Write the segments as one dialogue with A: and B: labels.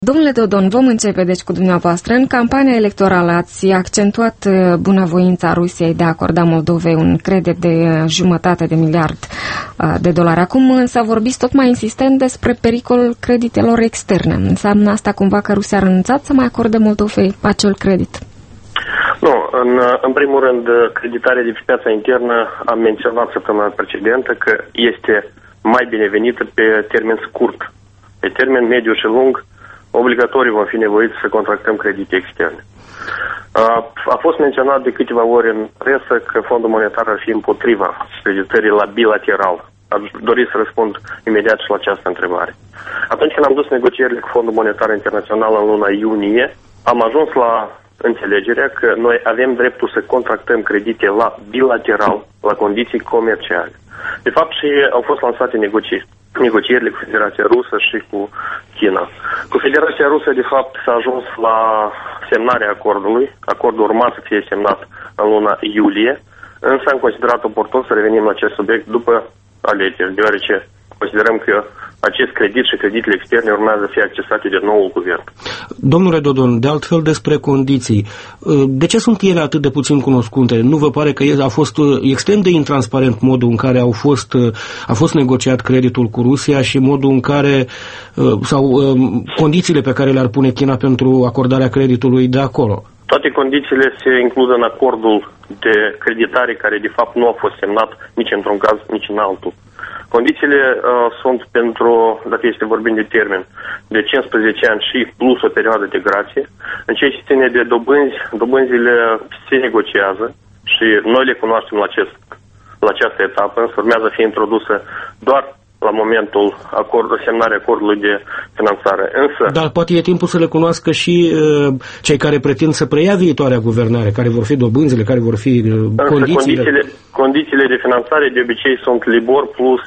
A: Domnule Dodon, vom începe deci cu dumneavoastră. În campania electorală ați accentuat bunăvoința Rusiei de a acorda Moldovei un credit de $1,5 miliard. Acum însă vorbiți tot mai insistent despre pericolul creditelor externe. Înseamnă asta cumva că Rusia a renunțat să mai acorde Moldovei acel credit?
B: Nu, în primul rând, creditarea de pe piața internă am menționat săptămâna precedentă că este mai binevenită pe termen scurt. Pe termen mediu și lung, obligatoriu vom fi nevoiți să contractăm credite externe. A fost menționat de câteva ori în presă că Fondul Monetar ar fi împotriva creditării la bilateral. Aș dori să răspund imediat și la această întrebare. Atunci când am dus negocierile cu Fondul Monetar Internațional în luna iunie, am ajuns la înțelegerea că noi avem dreptul să contractăm credite la bilateral, la condiții comerciale. De fapt, și au fost lansate negocierile cu Federația Rusă și cu China. Cu Federația Rusă, de fapt, s-a ajuns la semnarea acordului. Acordul urma să fie semnat în luna iulie, însă am considerat oportun să revenim la acest subiect după alegeri, deoarece considerăm că acest credit și creditele externe urmează să fie accesate de noul guvern.
C: Domnule Dodon, de altfel despre condiții, de ce sunt ele atât de puțin cunoscute? Nu vă pare că a fost extrem de intransparent modul în care a fost negociat creditul cu Rusia și modul în care, sau condițiile pe care le-ar pune China pentru acordarea creditului de acolo?
B: Toate condițiile se includ în acordul de creditare care de fapt nu a fost semnat nici într-un caz, nici în altul. Condițiile sunt pentru, dacă este vorbim de termen, de 15 ani și plus o perioadă de grație. În ceea ce ține de dobânzi, dobânzile se negociază și noi le cunoaștem la această etapă, însă urmează să fie introdusă doar la momentul semnarea acordului de finanțare. Însă,
C: dar poate e timpul să le cunoască și cei care pretind să preia viitoarea guvernare, care vor fi dobânzile, care vor fi condițiile.
B: Condițiile de finanțare de obicei sunt LIBOR plus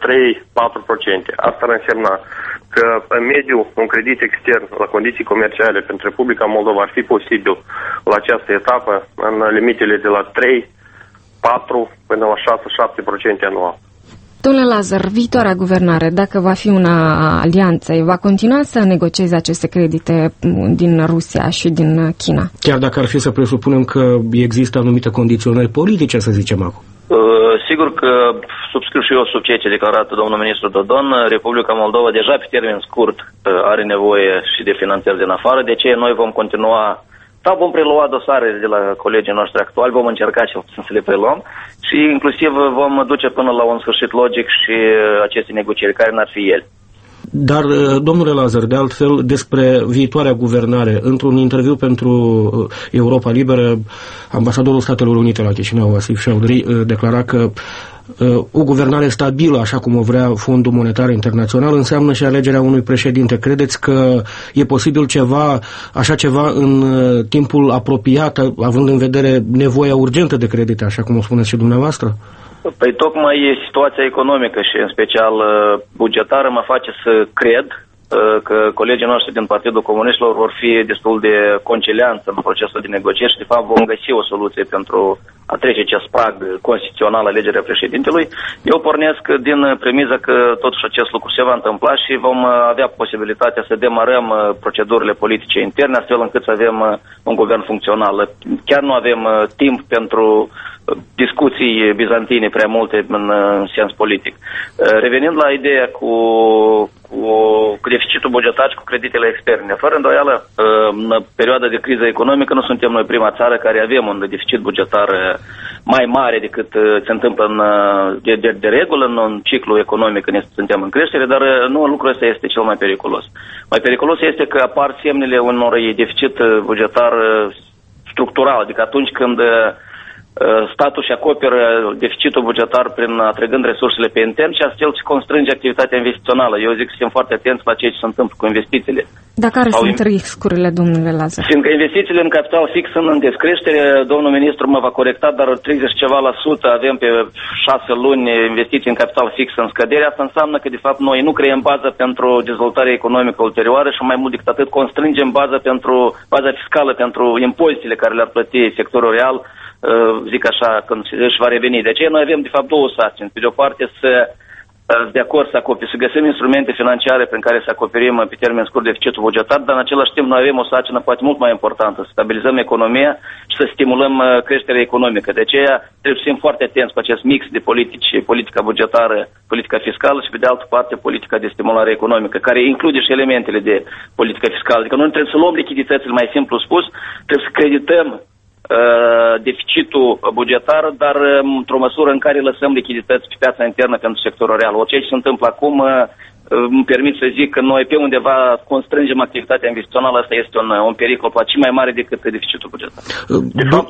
B: 3-4%. Asta ar însemna că în mediu un credit extern la condiții comerciale pentru Republica Moldova ar fi posibil la această etapă în limitele de la 3, 4 până la 6-7% anual.
A: Domnule Lazar, viitoarea guvernare, dacă va fi una alianță, va continua să negocieze aceste credite din Rusia și din China?
C: Chiar dacă ar fi să presupunem că există anumite condiționări politice, să zicem acum.
D: Sigur că subscriu și eu sub ceea ce declarat domnul ministru Dodon. Republica Moldova deja pe termen scurt are nevoie și de finanțări din afară, de ce noi vom continua sau vom prelua dosare de la colegii noștri actuali, vom încerca să le preluăm și inclusiv vom duce până la un sfârșit logic și aceste negocieri, care n-ar fi ele.
C: Dar, domnule Lazar, de altfel, despre viitoarea guvernare, într-un interviu pentru Europa Liberă, ambasadorul Statelor Unite la Chișinău, Vasif Chowdhury, declara că o guvernare stabilă, așa cum o vrea Fondul Monetar Internațional, înseamnă și alegerea unui președinte. Credeți că e posibil așa ceva în timpul apropiat, având în vedere nevoia urgentă de credite, așa cum o spuneți și dumneavoastră?
D: Păi tocmai situația economică și în special bugetară mă face să cred că colegii noștri din Partidul Comuniștilor vor fi destul de concilianți în procesul de negocieri și de fapt vom găsi o soluție pentru a trece acest prag constituțional alegerea președintelui. Eu pornesc din premiza că totuși acest lucru se va întâmpla și vom avea posibilitatea să demarăm procedurile politice interne astfel încât să avem un guvern funcțional. Chiar nu avem timp pentru discuții bizantine prea multe în sens politic. Revenind la ideea cu deficitul bugetar și cu creditele externe, fără îndoială, în perioada de criză economică nu suntem noi prima țară care avem un deficit bugetar mai mare decât se întâmplă de regulă în un ciclu economic când suntem în creștere, dar nu lucrul ăsta este cel mai periculos. Mai periculos este că apar semnele unui deficit bugetar structural, adică atunci când statul și acoperă deficitul bugetar prin atrăgând resursele pe intern și astfel se constrânge activitatea investițională. Eu zic că suntem foarte atenți la ceea ce se întâmplă cu investițiile.
A: Dar care sunt riscurile, domnule Lazar?
D: Fiindcă investițiile în capital fix sunt în descreștere, domnul ministru mă va corecta, dar 30 ceva la sută avem pe 6 luni investiții în capital fix în scădere. Asta înseamnă că de fapt noi nu creăm bază pentru dezvoltare economică ulterioară și mai mult decât atât constrângem baza fiscală pentru impozitele care le-ar plăti sectorul real, zic așa, când își va reveni. De aceea noi avem, de fapt, două sarcini. Pe de o parte, să de acord să găsim instrumente financiare prin care să acoperim pe termen scurt deficitul bugetar, dar în același timp noi avem o sarcină poate mult mai importantă, să stabilizăm economia și să stimulăm creșterea economică. De aceea trebuie să fim foarte atenți cu acest mix de politici, politica bugetară, politica fiscală și pe de altă parte politica de stimulare economică, care include și elementele de politică fiscală. Adică noi trebuie să luăm lichiditățile, mai simplu spus, trebuie să credităm deficitul bugetar, dar într-o măsură în care lăsăm lichidități pe piața internă pentru sectorul real. Orice ce se întâmplă acum, îmi permit să zic că noi pe undeva constrângem activitatea investițională, asta este un pericol poate și mai mare decât deficitul bugetar.
B: De fapt,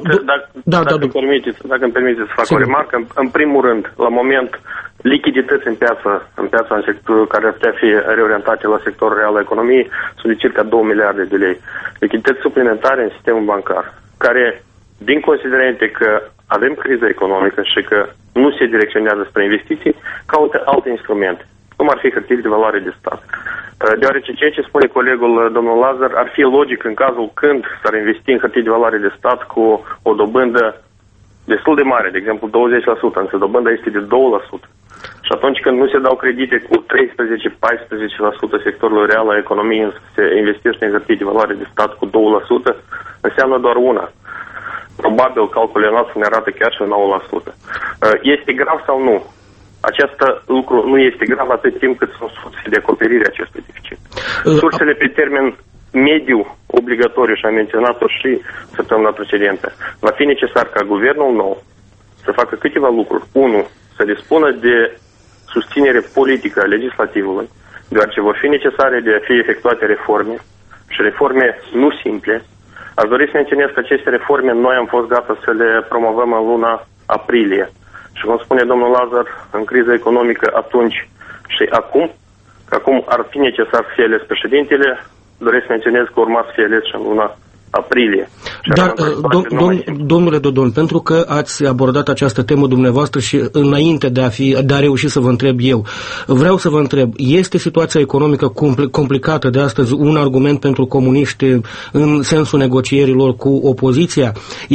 B: dacă îmi permiteți să fac o remarcă, în primul rând, la moment, lichidități în piața în sector, care ar putea fi reorientate la sectorul real al economiei sunt de circa 2 miliarde de lei. Lichidități suplimentare în sistemul bancar, care, din considerente că avem criză economică și că nu se direcționează spre investiții, caută alte instrumente, cum ar fi hârtii de valoare de stat. Deoarece ceea ce spune colegul domnul Lazar ar fi logic în cazul când s-ar investi în hârtii de valoare de stat cu o dobândă destul de mare, de exemplu 20%, însă dobânda este de 2%. Și atunci când nu se dau credite cu 13-14% sectorul real al economiei, se investește în hârtii de valoare de stat cu 2%, înseamnă doar una. Probabil calculele noastre ne arată chiar și 9%. Este grav sau nu? Acest lucru nu este grav atât timp cât sunt surse de acoperire acestui deficit. Sursele pe termen mediu obligatoriu, și am menționat-o și săptămâna precedentă, va fi necesar ca guvernul nou să facă câteva lucruri. 1. Să dispună de susținere politică a legislativului, deoarece vor fi necesare de a fi efectuate reforme și reforme nu simple. Aș dori să menționez că aceste reforme noi am fost gata să le promovăm în luna aprilie. Și cum spune domnul Lazar, în criză economică atunci și acum, că acum ar fi necesar să fie ales președintele, doresc să menționez că urma să fie ales și în luna aprilie.
C: Dar, domnule Dodon, pentru că ați abordat această temă dumneavoastră și înainte de a reuși să vă întreb eu, vreau să vă întreb, este situația economică complicată de astăzi un argument pentru comuniști în sensul negocierilor cu opoziția?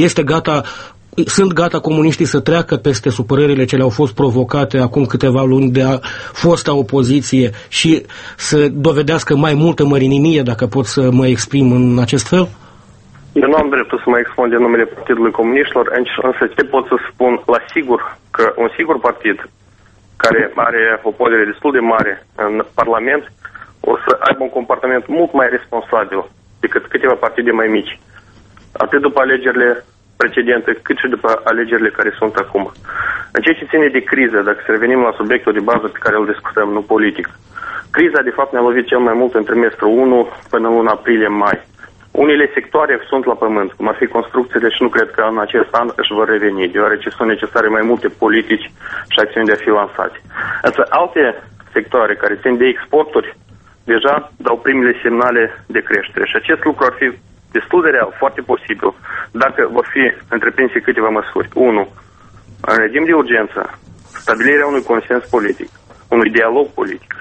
C: Sunt gata comuniștii să treacă peste supărările ce le-au fost provocate acum câteva luni de fosta opoziție și să dovedească mai multă mărinimie, dacă pot să mă exprim în acest fel?
B: Eu nu am dreptul să mă expun de numele Partidului Comuniștilor, însă ce pot să spun la sigur că un sigur partid care are o pondere destul de mare în Parlament o să aibă un comportament mult mai responsabil decât câteva partide mai mici. Atât după alegerile precedente, cât și după alegerile care sunt acum. În ceea ce ține de criză, dacă să revenim la subiectul de bază pe care îl discutăm, nu politic, criza de fapt ne-a lovit cel mai mult în trimestrul 1 până în luna aprilie-mai. Unele sectoare sunt la pământ, cum ar fi construcțiile, și nu cred că în acest an își vor reveni, deoarece sunt necesare mai multe politici și acțiuni de a fi lansate. Însă alte sectoare care țin de exporturi deja dau primele semnale de creștere și acest lucru ar fi destul de real, foarte posibil, dacă vor fi întreprinse câteva măsuri. 1. În regim de urgență, stabilirea unui consens politic, unui dialog politic,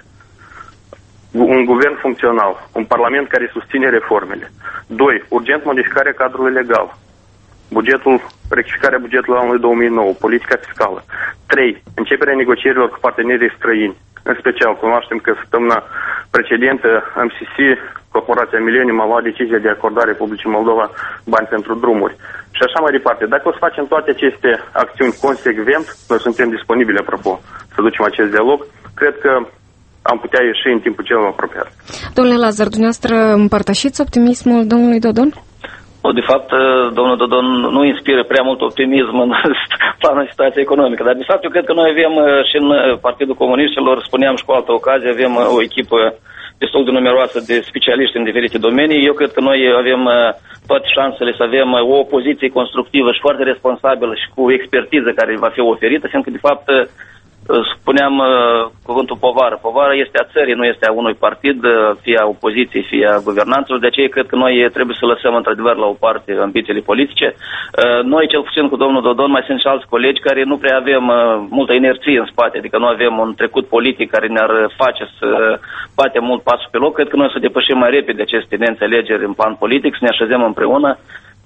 B: un guvern funcțional, un parlament care susține reformele. 2. Urgent modificarea cadrului legal, rectificarea bugetului anului 2009, politica fiscală. 3. Începerea negocierilor cu partenerii străini. În special, cunoaștem că săptămâna precedentă MCC, Corporația Millennium, a luat decizia de acordare Republicii Moldova bani pentru drumuri. Și așa mai departe. Dacă o să facem toate aceste acțiuni consecvent, noi suntem disponibili, apropo, să ducem acest dialog, cred că am putea ieși în timpul cel mai apropiat.
A: Domnule Lazar, dumneavoastră împărtășiți optimismul domnului Dodon?
D: De fapt, domnul Dodon nu inspiră prea mult optimism în planul situației economică, dar de fapt eu cred că noi avem și în Partidul Comuniștilor, spuneam și cu altă ocazie, avem o echipă destul de numeroasă de specialiști în diferite domenii. Eu cred că noi avem toate șansele să avem o opoziție constructivă și foarte responsabilă și cu expertiză care va fi oferită, fiindcă de fapt spuneam cuvântul povară. Povara este a țării, nu este a unui partid, fie a opoziției, fie a guvernanților. De aceea cred că noi trebuie să lăsăm într-adevăr la o parte ambițiile politice. Noi, cel puțin cu domnul Dodon, mai sunt și alți colegi care nu prea avem multă inerție în spate, adică nu avem un trecut politic care ne-ar face să batem mult pasul pe loc. Cred că noi să depășim mai repede aceste neînțelegeri în plan politic, să ne așezăm împreună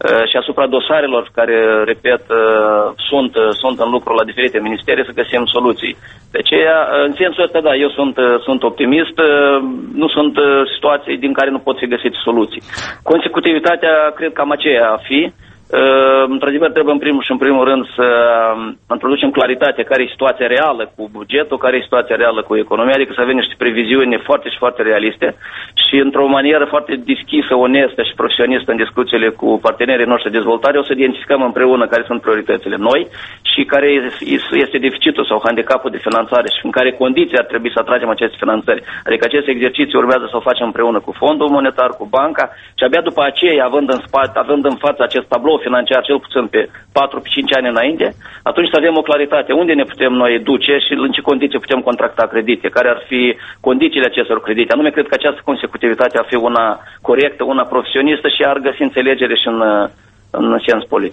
D: și asupra dosarelor care, repet, sunt în lucru la diferite ministere să găsim soluții. De aceea, în sensul ăsta, da, eu sunt optimist, nu sunt situații din care nu pot fi găsite soluții. Consecutivitatea, cred că cam aceea a fi. Într-adevăr, trebuie în primul rând să introducem claritate care e situația reală cu bugetul, care e situația reală cu economia, adică să avem niște previziuni foarte și foarte realiste și într-o manieră foarte deschisă, onestă și profesionistă în discuțiile cu partenerii noștri de dezvoltare o să identificăm împreună care sunt prioritățile noi și care este deficitul sau handicapul de finanțare și în care condiții ar trebui să atragem aceste finanțări. Adică acest exercițiu urmează să o facem împreună cu Fondul Monetar, cu banca și abia după aceea, având în față acest tablou financiar, cel puțin pe 4-5 ani înainte, atunci să avem o claritate unde ne putem noi duce și în ce condiții putem contracta credite, care ar fi condițiile acestor credite. Anume, cred că această consecutivitate ar fi una corectă, una profesionistă și ar găsi înțelegere și în sens politic.